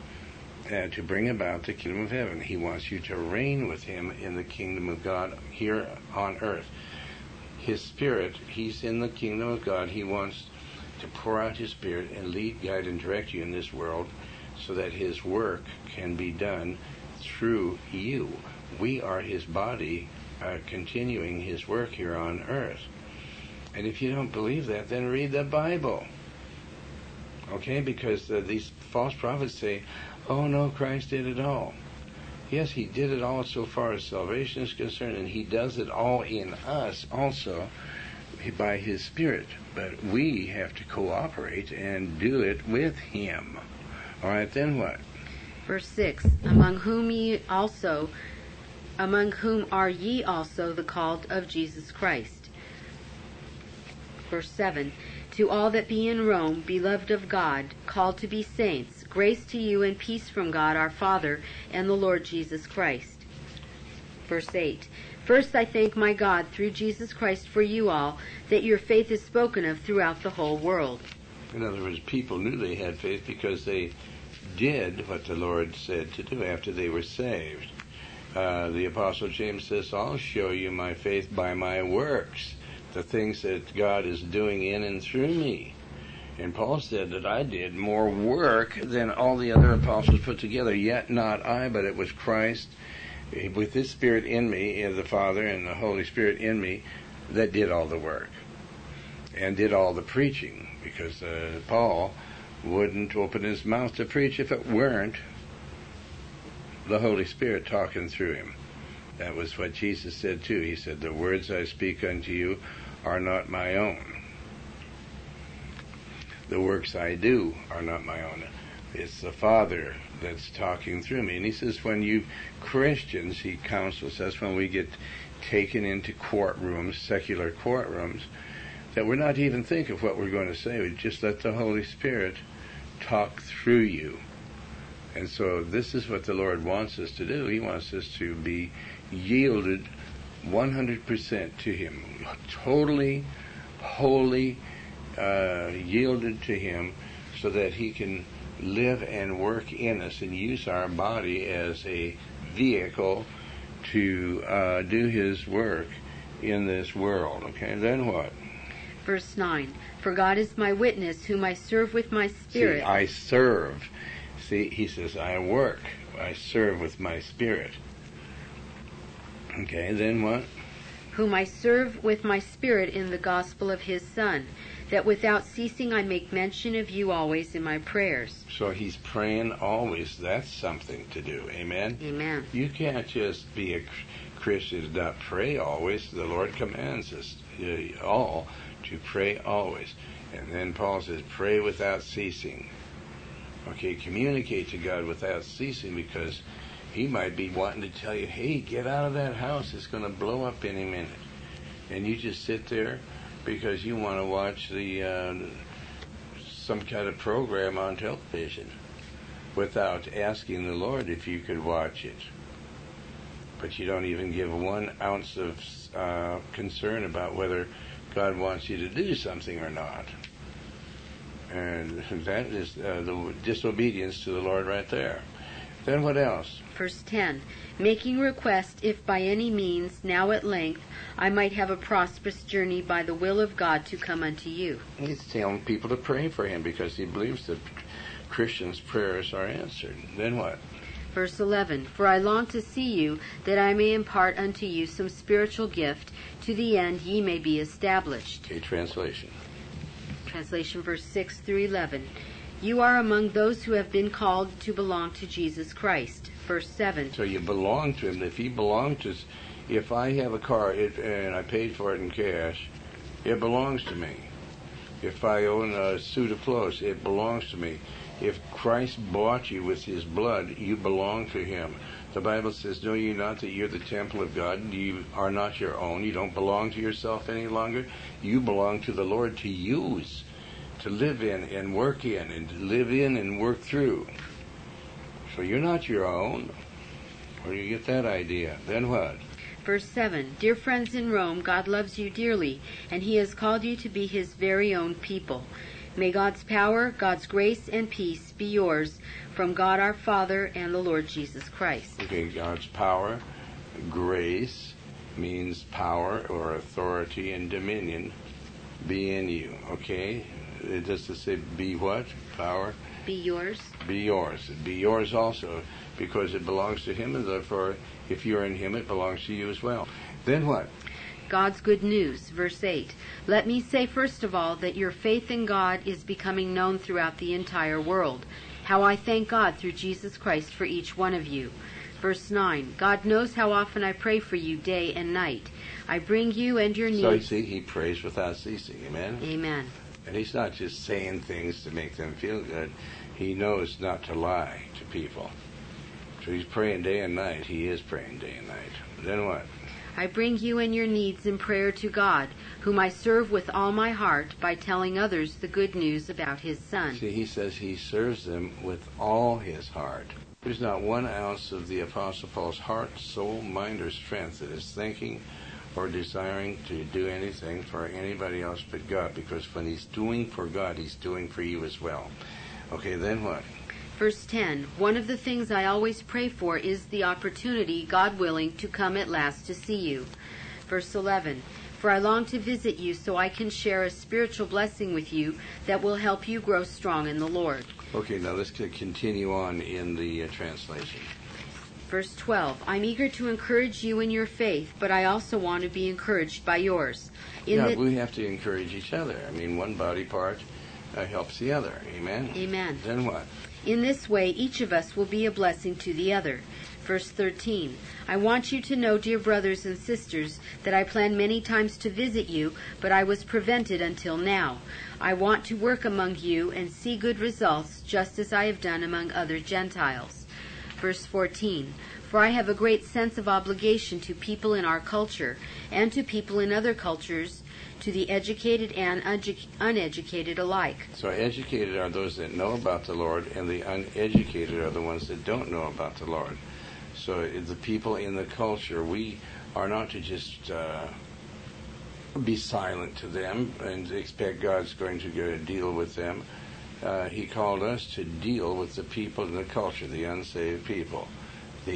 Speaker 1: To bring about the kingdom of heaven. He wants you to reign with him in the kingdom of God here on earth. His Spirit, he's in the kingdom of God. He wants to pour out his Spirit and lead, guide, and direct you in this world so that his work can be done through you. We are his body continuing his work here on earth. And if you don't believe that, then read the Bible. Okay, because these false prophets say, oh no, Christ did it all. Yes, he did it all so far as salvation is concerned, and he does it all in us also by his Spirit. But we have to cooperate and do it with him. All right, then what?
Speaker 3: Verse 6, among whom are ye also the called of Jesus Christ. Verse 7, to all that be in Rome, beloved of God, called to be saints, grace to you and peace from God our Father and the Lord Jesus Christ. Verse 8, First, I thank my God through Jesus Christ for you all, that your faith is spoken of throughout the whole world.
Speaker 1: In other words, people knew they had faith because they did what the Lord said to do after they were saved. The Apostle James says, I'll show you my faith by my works, the things that God is doing in and through me. And Paul said that I did more work than all the other apostles put together, yet not I, but it was Christ with his Spirit in me, the Father and the Holy Spirit in me, that did all the work and did all the preaching, because Paul wouldn't open his mouth to preach if it weren't the Holy Spirit talking through him. That was what Jesus said too. He said, the words I speak unto you are not my own. The works I do are not my own. It's the Father that's talking through me. And he says, when you Christians, he counsels us, when we get taken into courtrooms, secular courtrooms, that we're not to even think of what we're going to say. We just let the Holy Spirit talk through you. And so this is what the Lord wants us to do. He wants us to be yielded 100% to him, totally, wholly yielded to him, so that he can live and work in us and use our body as a vehicle to do his work in this world. Okay, then what?
Speaker 3: Verse 9, for God is my witness, whom I serve with my spirit.
Speaker 1: See, I serve. See, he says, I work. I serve with my spirit. Okay, then what?
Speaker 3: Whom I serve with my spirit in the gospel of his Son, that without ceasing I make mention of you always in my prayers.
Speaker 1: So he's praying always. That's something to do. Amen?
Speaker 3: Amen.
Speaker 1: You can't just be a Christian and not pray always. The Lord commands us all to pray always. And then Paul says, pray without ceasing. Okay, communicate to God without ceasing, because he might be wanting to tell you, hey, get out of that house. It's going to blow up any minute. And you just sit there because you want to watch some kind of program on television without asking the Lord if you could watch it. But you don't even give 1 ounce of concern about whether God wants you to do something or not. And that is the disobedience to the Lord right there. Then what else?
Speaker 3: Verse 10, making request, if by any means, now at length, I might have a prosperous journey by the will of God to come unto you.
Speaker 1: He's telling people to pray for him because he believes that Christians' prayers are answered. Then what?
Speaker 3: Verse 11, for I long to see you, that I may impart unto you some spiritual gift, to the end ye may be established.
Speaker 1: Okay, translation.
Speaker 3: Translation verse 6 through 11. You are among those who have been called to belong to Jesus Christ. Verse 7.
Speaker 1: So you belong to him. If he belonged to, if I have a car and I paid for it in cash, it belongs to me. If I own a suit of clothes, it belongs to me. If Christ bought you with his blood, you belong to him. The Bible says, know ye not that you're the temple of God? You are not your own. You don't belong to yourself any longer. You belong to the Lord to use, to live in and work in, and to live in and work through. So you're not your own. Where do you get that idea? Then what?
Speaker 3: Verse 7. Dear friends in Rome, God loves you dearly, and he has called you to be his very own people. May God's power, God's grace, and peace be yours from God our Father and the Lord Jesus Christ.
Speaker 1: Okay, God's power, grace means power or authority and dominion be in you. Okay? It does to say be what? Power?
Speaker 3: Be yours.
Speaker 1: Be yours. Be yours also, because it belongs to him, and therefore if you're in him, it belongs to you as well. Then what?
Speaker 3: God's good news, verse 8. Let me say first of all that your faith in God is becoming known throughout the entire world. How I thank God through Jesus Christ for each one of you. Verse 9. God knows how often I pray for you day and night. I bring you and your needs.
Speaker 1: So you see, he prays without ceasing. Amen?
Speaker 3: Amen.
Speaker 1: And he's not just saying things to make them feel good. He knows not to lie to people. So he's praying day and night. He is praying day and night. Then what?
Speaker 3: I bring you and your needs in prayer to God, whom I serve with all my heart by telling others the good news about his Son.
Speaker 1: See, he says he serves them with all his heart. There's not 1 ounce of the Apostle Paul's heart, soul, mind, or strength that is thinking or desiring to do anything for anybody else but God, because when he's doing for God, he's doing for you as well. Okay, then what?
Speaker 3: Verse 10, one of the things I always pray for is the opportunity, God willing, to come at last to see you. Verse 11, for I long to visit you so I can share a spiritual blessing with you that will help you grow strong in the Lord.
Speaker 1: Okay, now let's continue on in the translation.
Speaker 3: Verse 12, I'm eager to encourage you in your faith, but I also want to be encouraged by yours.
Speaker 1: We have to encourage each other. I mean, one body part helps the other. Amen?
Speaker 3: Amen.
Speaker 1: Then what?
Speaker 3: In this way, each of us will be a blessing to the other. Verse 13, I want you to know, dear brothers and sisters, that I planned many times to visit you, but I was prevented until now. I want to work among you and see good results, just as I have done among other Gentiles. Verse 14, for I have a great sense of obligation to people in our culture and to people in other cultures, to the educated and uneducated alike.
Speaker 1: So educated are those that know about the Lord, and the uneducated are the ones that don't know about the Lord. So the people in the culture, we are not to just be silent to them and expect God's going to go deal with them. He called us to deal with the people in the culture, the unsaved people, the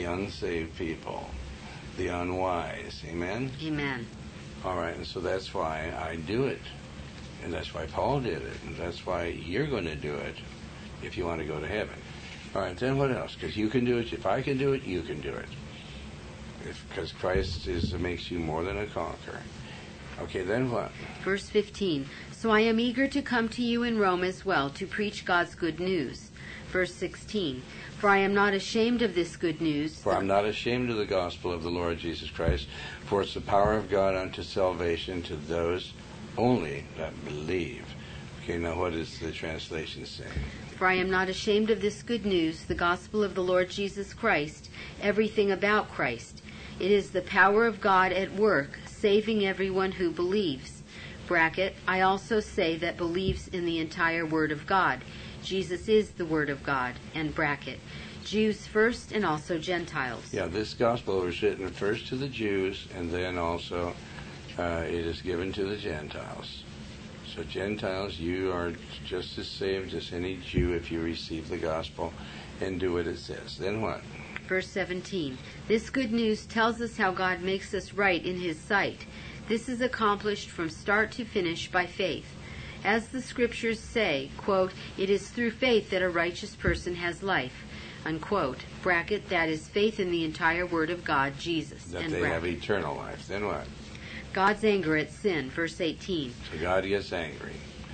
Speaker 1: unwise. Amen?
Speaker 3: Amen.
Speaker 1: All right, and so that's why I do it, and that's why Paul did it, and that's why you're going to do it if you want to go to heaven. All right, then what else? Because you can do it. If I can do it, you can do it. Because Christ makes you more than a conqueror. Okay, then what?
Speaker 3: Verse 15, so I am eager to come to you in Rome as well, to preach God's good news. Verse 16, for I am not ashamed of this good news.
Speaker 1: For I'm not ashamed of the gospel of the Lord Jesus Christ, for it's the power of God unto salvation to those only that believe. Okay, now what is the translation saying?
Speaker 3: For I am not ashamed of this good news, the gospel of the Lord Jesus Christ, everything about Christ. It is the power of God at work, saving everyone who believes. Bracket, I also say that believes in the entire Word of God. Jesus is the Word of God. And bracket, Jews first and also Gentiles.
Speaker 1: Yeah, this gospel was written first to the Jews, and then also it is given to the Gentiles. So Gentiles, you are just as saved as any Jew if you receive the gospel and do what it says. Then what?
Speaker 3: Verse 17, this good news tells us how God makes us right in His sight. This is accomplished from start to finish by faith. As the Scriptures say, quote, it is through faith that a righteous person has life, unquote, bracket, that is faith in the entire Word of God, Jesus.
Speaker 1: That they have eternal life. Then what?
Speaker 3: God's anger at sin, verse 18.
Speaker 1: So God gets angry.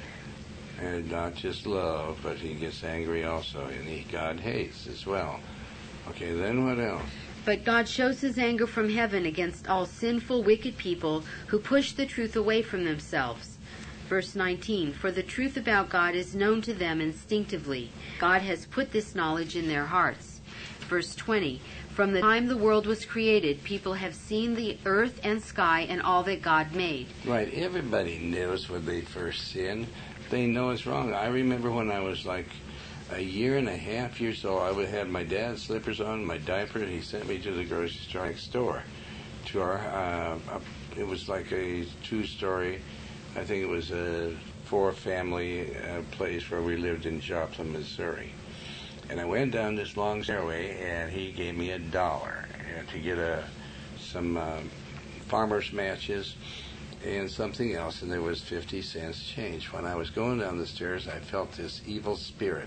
Speaker 1: And not just love, but He gets angry also. And God hates as well. Okay, then what else?
Speaker 3: But God shows His anger from heaven against all sinful, wicked people who push the truth away from themselves. Verse 19, for the truth about God is known to them instinctively. God has put this knowledge in their hearts. Verse 20, from the time the world was created, people have seen the earth and sky and all that God made.
Speaker 1: Right, everybody knows when they first sin. They know it's wrong. I remember when I was like a year and a half years old, I would have my dad's slippers on, my diaper, and he sent me to the grocery store next door. To our, it was like a 2-story, I think it was a 4-family place where we lived in Joplin, Missouri. And I went down this long stairway, and he gave me $1 to get some farmer's matches and something else, and there was 50 cents change. When I was going down the stairs, I felt this evil spirit.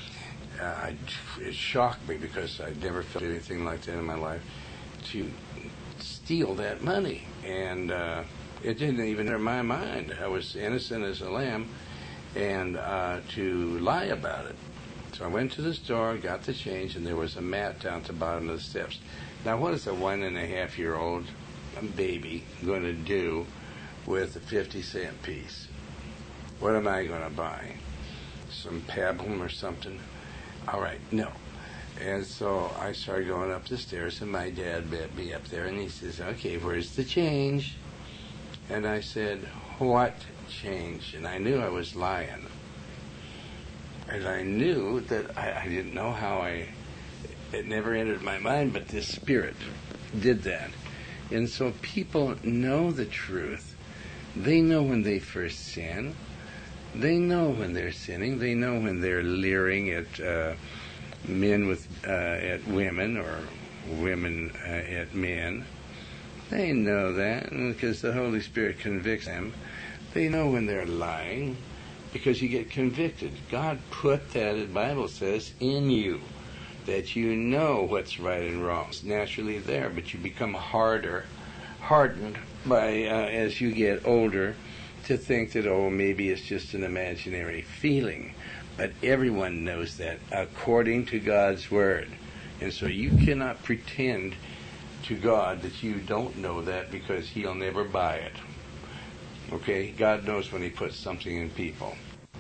Speaker 1: It shocked me because I'd never felt anything like that in my life, to steal that money. And it didn't even enter my mind. I was innocent as a lamb, and to lie about it. So I went to the store, got the change, and there was a mat down at the bottom of the steps. Now, what is a 1.5-year-old baby going to do with a 50-cent piece? What am I going to buy? Some pablum or something? All right, no. And so I started going up the stairs, and my dad met me up there, and he says, okay, where's the change? And I said, what change? And I knew I was lying. And I knew that I didn't know how It never entered my mind, but this Spirit did that. And so people know the truth. They know when they first sin. They know when they're sinning. They know when they're leering at men at women, or women at men. They know that because the Holy Spirit convicts them. They know when they're lying because you get convicted. God put that, the Bible says, in you, that you know what's right and wrong. It's naturally there, but you become hardened by, as you get older, to think that, oh, maybe it's just an imaginary feeling. But everyone knows that according to God's Word. And so you cannot pretend to God that you don't know that, because He'll never buy it. Okay? God knows when He puts something in people.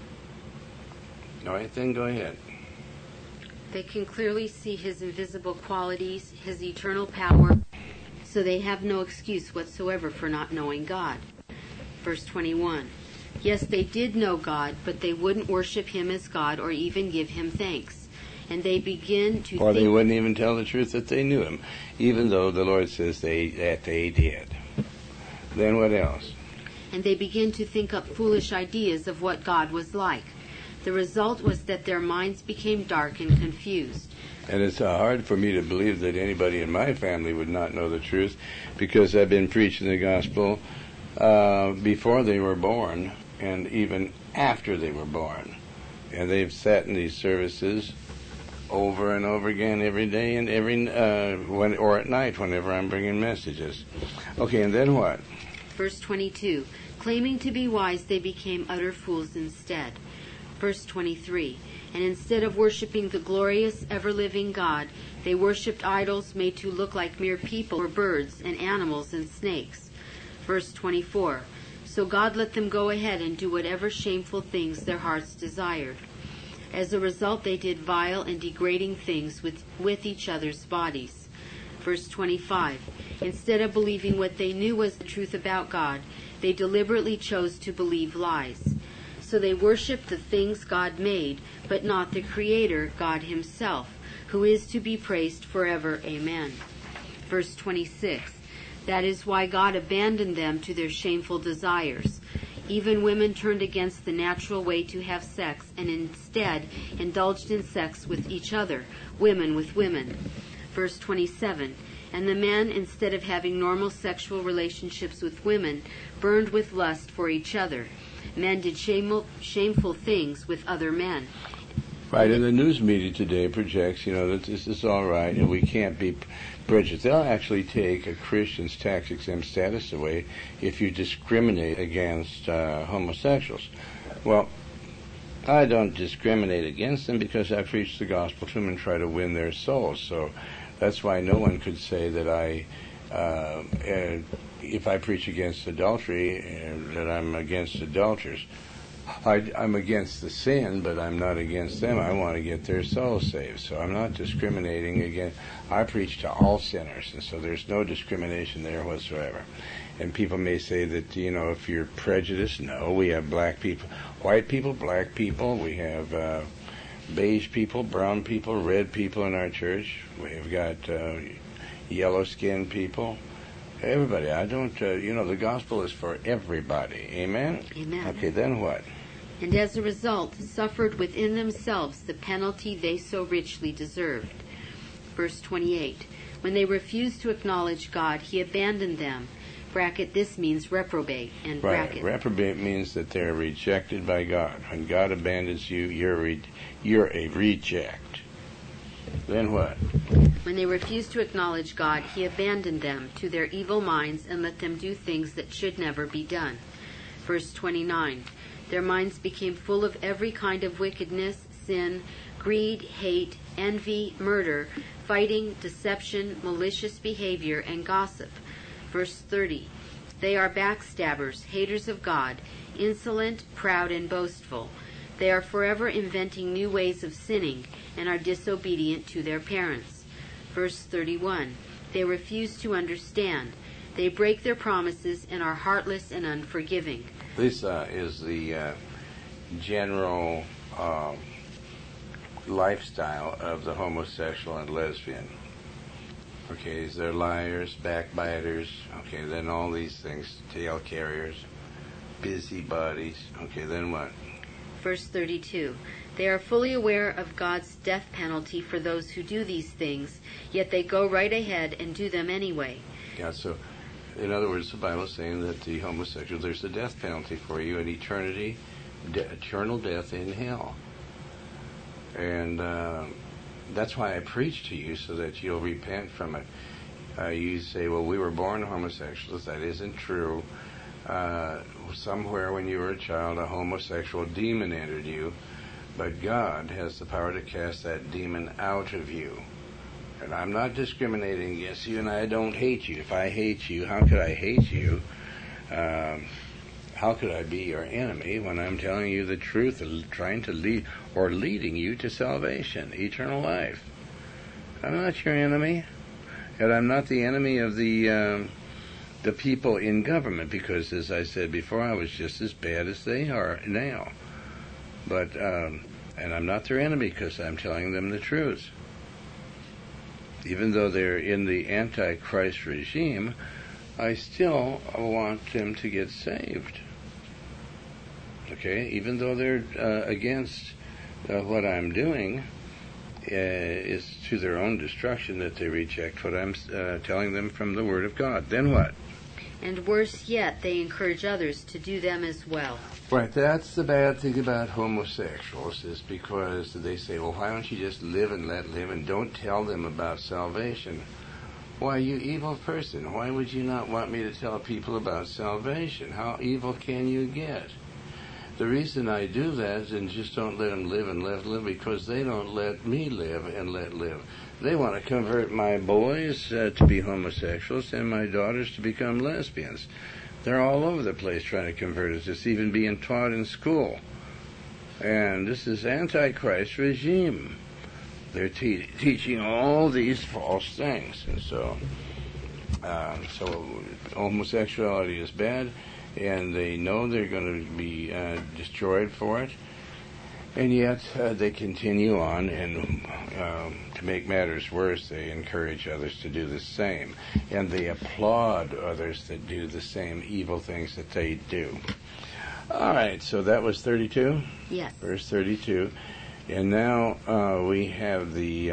Speaker 1: All right, then go ahead.
Speaker 3: They can clearly see His invisible qualities, His eternal power, so they have no excuse whatsoever for not knowing God. Verse 21. Yes, they did know God, but they wouldn't worship Him as God or even give Him thanks. And they begin to
Speaker 1: Or they wouldn't even tell the truth that they knew Him, even though the Lord says that they did. Then what else?
Speaker 3: And they begin to think up foolish ideas of what God was like. The result was that their minds became dark and confused.
Speaker 1: And it's hard for me to believe that anybody in my family would not know the truth, because I've been preaching the gospel before they were born and even after they were born. And they've sat in these services over and over again every day and or at night whenever I'm bringing messages. Okay, and then what?
Speaker 3: Verse 22. Claiming to be wise, they became utter fools instead. Verse 23. And instead of worshiping the glorious, ever-living God, they worshipped idols made to look like mere people or birds and animals and snakes. Verse 24. So God let them go ahead and do whatever shameful things their hearts desired. As a result, they did vile and degrading things with each other's bodies. Verse 25. Instead of believing what they knew was the truth about God, they deliberately chose to believe lies. So they worshiped the things God made, but not the Creator, God Himself, who is to be praised forever. Amen. Verse 26. That is why God abandoned them to their shameful desires. Even women turned against the natural way to have sex and instead indulged in sex with each other, women with women. Verse 27. And the men, instead of having normal sexual relationships with women, burned with lust for each other. Men did shameful things with other men.
Speaker 1: Right, and the news media today projects, that this is all right and we can't be prejudiced. They'll actually take a Christian's tax-exempt status away if you discriminate against homosexuals. Well, I don't discriminate against them because I preach the gospel to them and try to win their souls. So that's why no one could say that if I preach against adultery, that I'm against adulterers. I'm against the sin, but I'm not against them. I want to get their souls saved. So I'm not discriminating against. I preach to all sinners, and so there's no discrimination there whatsoever. And people may say that, if you're prejudiced, no, we have black people, white people, black people, we have beige people, brown people, red people in our church. We've got yellow-skinned people. Everybody. I don't, the gospel is for everybody. Amen?
Speaker 3: Amen.
Speaker 1: Okay, then what?
Speaker 3: And as a result, suffered within themselves the penalty they so richly deserved. Verse 28. When they refused to acknowledge God, He abandoned them. Bracket, this means reprobate. And bracket.
Speaker 1: Right. Reprobate means that they're rejected by God. When God abandons you, you're a reject. Then what?
Speaker 3: When they refused to acknowledge God, He abandoned them to their evil minds and let them do things that should never be done. Verse 29. Their minds became full of every kind of wickedness, sin, greed, hate, envy, murder, fighting, deception, malicious behavior, and gossip. Verse 30. They are backstabbers, haters of God, insolent, proud, and boastful. They are forever inventing new ways of sinning and are disobedient to their parents. Verse 31. They refuse to understand. They break their promises and are heartless and unforgiving.
Speaker 1: This is the general lifestyle of the homosexual and lesbian. Okay, they're liars, backbiters, okay, then all these things, tail carriers, busybodies, okay, then what?
Speaker 3: Verse 32. They are fully aware of God's death penalty for those who do these things, yet they go right ahead and do them anyway.
Speaker 1: Yeah, so in other words, the Bible is saying that the homosexual, there's a death penalty for you, an eternal death in hell. And that's why I preach to you, so that you'll repent from it. You say, well, we were born homosexuals. That isn't true. Somewhere when you were a child, a homosexual demon entered you, but God has the power to cast that demon out of you. And I'm not discriminating against you, and I don't hate you. If I hate you, how could I hate you? How could I be your enemy when I'm telling you the truth, trying to lead, or leading you to salvation, eternal life? I'm not your enemy, and I'm not the enemy of the people in government, because, as I said before, I was just as bad as they are now. But and I'm not their enemy because I'm telling them the truth. Even though they're in the Antichrist regime, I still want them to get saved. Okay? Even though they're against what I'm doing, is to their own destruction that they reject what I'm telling them from the Word of God. Then what?
Speaker 3: And worse yet, they encourage others to do them as well.
Speaker 1: Right, that's the bad thing about homosexuals, is because they say, well, why don't you just live and let live and don't tell them about salvation? Why, you evil person, why would you not want me to tell people about salvation? How evil can you get? The reason I do that and just don't let them live and let live, because they don't let me live and let live. They want to convert my boys to be homosexuals and my daughters to become lesbians. They're all over the place trying to convert us. It's even being taught in school. And this is Antichrist regime. They're teaching all these false things. And so homosexuality is bad, and they know they're going to be destroyed for it. And yet they continue on, and to make matters worse, they encourage others to do the same. And they applaud others that do the same evil things that they do. All right, so that was 32?
Speaker 3: Yes.
Speaker 1: Verse 32. And now we have the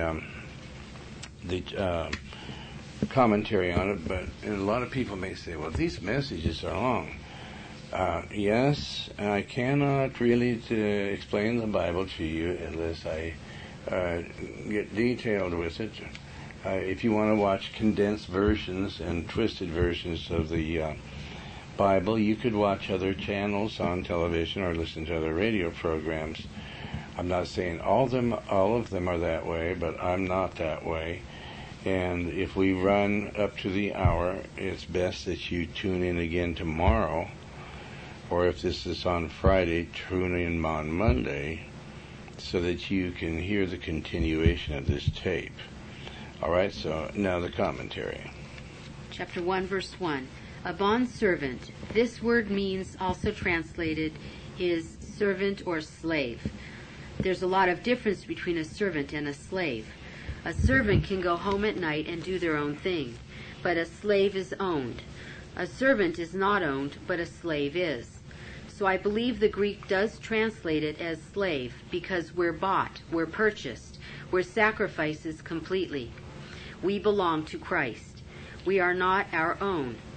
Speaker 1: commentary on it, but and a lot of people may say, well, these messages are long. Yes, I cannot really explain the Bible to you unless I get detailed with it. If you want to watch condensed versions and twisted versions of the Bible, you could watch other channels on television or listen to other radio programs. I'm not saying all of them are that way, but I'm not that way. And if we run up to the hour, it's best that you tune in again tomorrow. Or if this is on Friday, tune in on Monday so that you can hear the continuation of this tape. All right, so now the commentary.
Speaker 3: Chapter 1, verse 1. A bondservant. This word means, also translated, is servant or slave. There's a lot of difference between a servant and a slave. A servant can go home at night and do their own thing, but a slave is owned. A servant is not owned, but a slave is. So I believe the Greek does translate it as slave, because we're bought, we're purchased, we're sacrifices completely. We belong to Christ. We are not our own.